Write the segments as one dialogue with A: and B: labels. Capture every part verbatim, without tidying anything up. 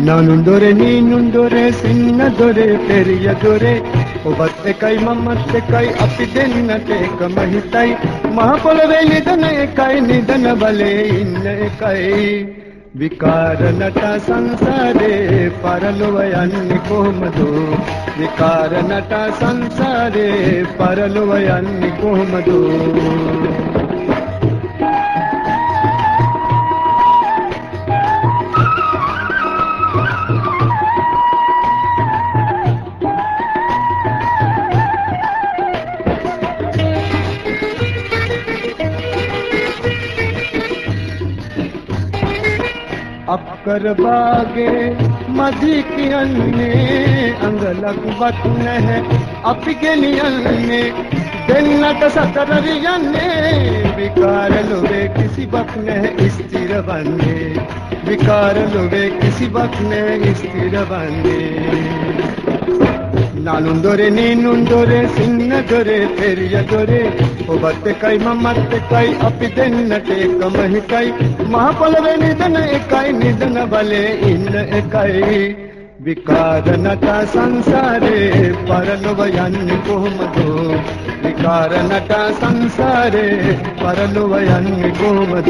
A: ನಾನುಂದೊರೆ ನೀನುಂದೊರೆ ಸಿನ್ನದೊರೆ ಪೆರಿಯದೊರೆ ಒಬ್ಬತ್ එකයි මමත් එකයි අපි දෙන්නට එකම හිතයි මහ පොළවේ නිදන එකයි නිදන බලේ ඉන්න එකයි විකාර නට සංසාරේ පරලොව යන්නේ කොහමද විකාර නට සංසාරේ පරලොව යන්නේ කොහමද अक्कर बागे मधी कियन्ने अंगलक बत नहीं अपि ගෙනියන්නේ දෙන්නට සතරරියන්නේ විකාර ලොවේ කිසිවක් නැහැ ස්ථිර වන්නේ විකාර ලොවේ කිසිවක් නැහැ ස්ථිර වන්නේ नानुंदोरे नीनुंदोरे सिन्नदोरे पेरियदोरे ඔබත් එකයි මමත් එකයි අපි දෙන්නට එකම හිතයි මහ පොළවේ නිදන එකයි නිදන බලේ ඉන්න එකයි විකාර නට සංසාරේ පරලොව යන්නේ කොහමද විකාර නට සංසාරේ පරලොව යන්නේ කොහමද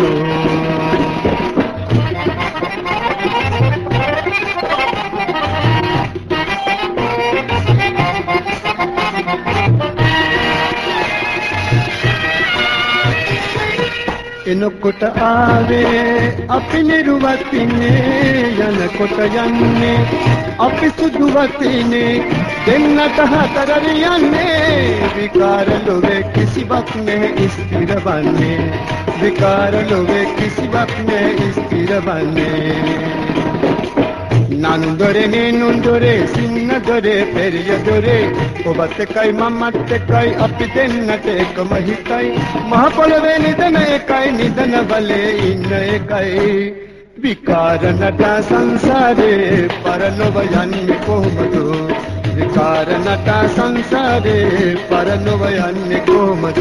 A: එනකොට ආවේ අපි නිරුවතිනේ යනකොට යන්නේ අපි සුදු වතිනේ දෙන්නට හතරරියන්නේ විකාර ලොවේ කිසිවක් නැහැ ස්ථිර වන්නේ විකාර ලොවේ කිසිවක් නැහැ ස්ථිර වන්නේ नानुंदोरे नीनुंदोरे सिन्नदोरे पेरियदोरे ඔබත් එකයි මමත් එකයි අපි දෙන්නට එකම හිතයි මහ පොළවේ නිදන එකයි නිදන බලේ ඉන්න එකයි විකාර නට සංසාරේ පරලොව යන්නේ කොහමද විකාර නට සංසාරේ පරලොව යන්නේ කොහමද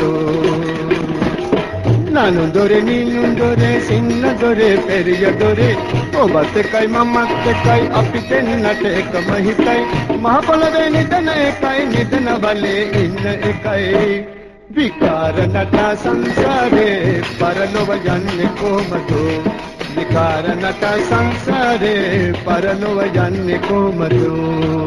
A: नानुंदोरे नीनुंदोरे सिन्नदोरे पेरियदोरे ඔබත් එකයි මමත් එකයි අපි දෙන්නට එකම හිතයි මහ පොළවේ නිදන එකයි නිදන බලේ ඉන්න එකයි විකාර නට සංසාරේ පරලොව යන්නේ කොහමද විකාර නට සංසාරේ පරලොව යන්නේ කොහමද